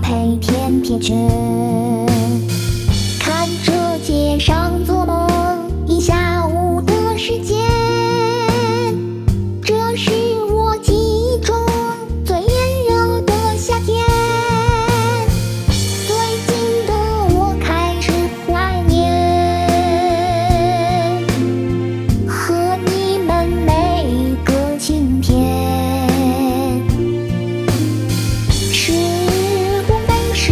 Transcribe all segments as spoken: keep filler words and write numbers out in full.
配甜甜圈，看着街上做梦一下午的时间，这是我记忆中最炎热的夏天。最近的我开始怀念和你们每一个晴天。时光飞逝，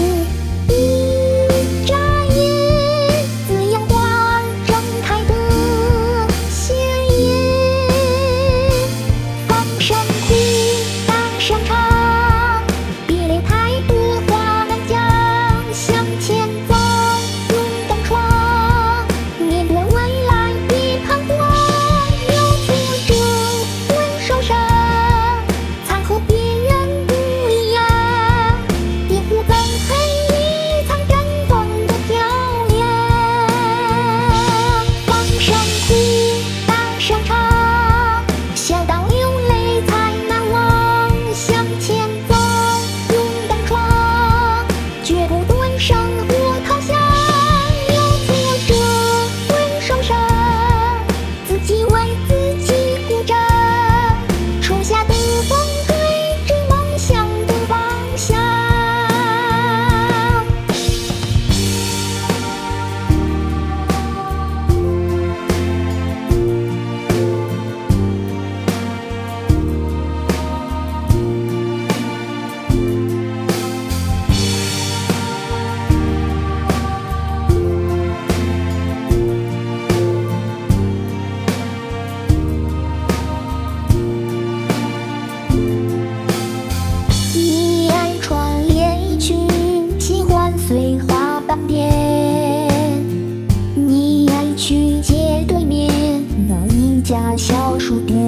一眨眼，自阳光睁开的鲜艳。放声哭，大声唱，别理太多话难讲，向前走，勇敢闯，面对未来别彷徨。有挫折会受伤，才和别人不一样，别不在黑里藏绽放的漂亮。放声哭，大声唱，笑到流泪才难忘，向前走，勇敢闯，绝不对生活投降。有挫折会受伤，自己为自己鼓掌，初夏的风吹着梦想的方向。一爱穿连衣裙，喜欢碎花斑点。你爱去街对面那一家小书店。